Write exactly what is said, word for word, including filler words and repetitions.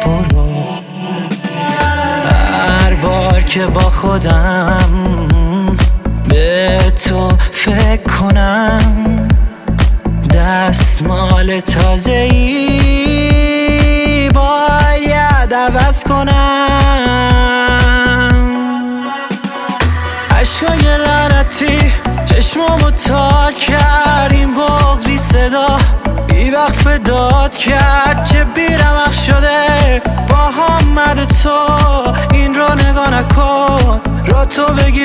برو. هر بار که با خودم به تو فکر کنم، دستمال تازه‌ای باید عوض کنم. عشقای لعنتی چشمامو تار کرد، این بغض بی صدا بی وقت داد کرد. چه بیرمق شده با همت تو، این رو نگاه نکن، را تو بگیر